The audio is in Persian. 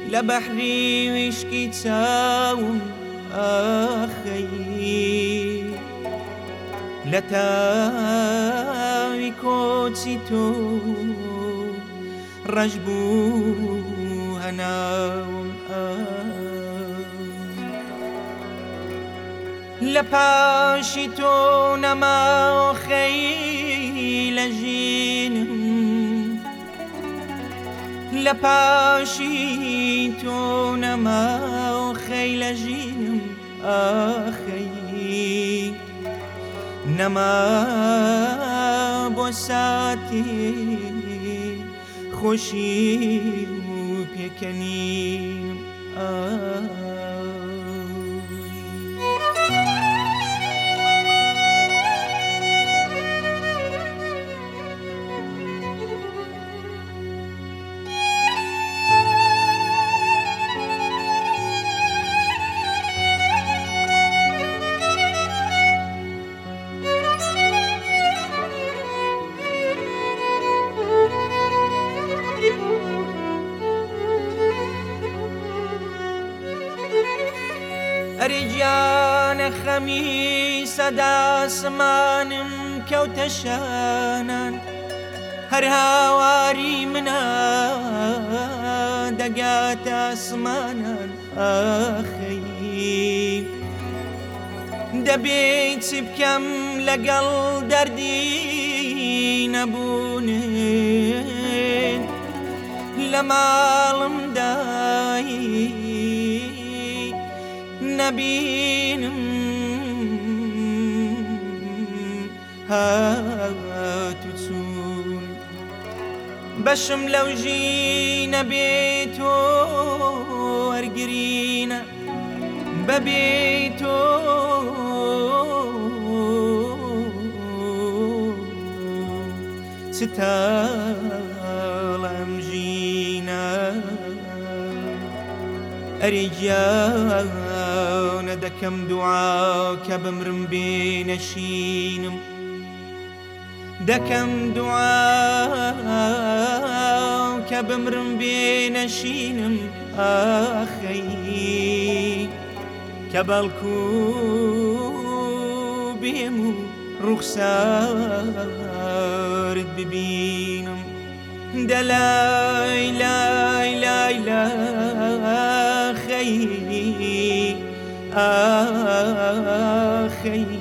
لبحري وشكي تساوم آخي لتاوي كوتسيتو رجبو هناوم لپاشی تو نما خیل جینم لپاشی تو نما خیل جینم آخی نما بوساتی خوشی و پیکنیم أرجان خميس داسمانم كوتشانا هر هواري منا دقات أسمانا آخي دبيت بكم لقل دردي نبونين لما لمداي نبينم هاتوتون بشم لو جينا بيتو ارقرينا ببيتو ستالم جينا أرجانا دكم دعاك بمرم بين شينم دكم دعاك بمرم بين شينم آخي كبالكو بيمو رخصار ببينم دلاي لاي لاي لا خي آخي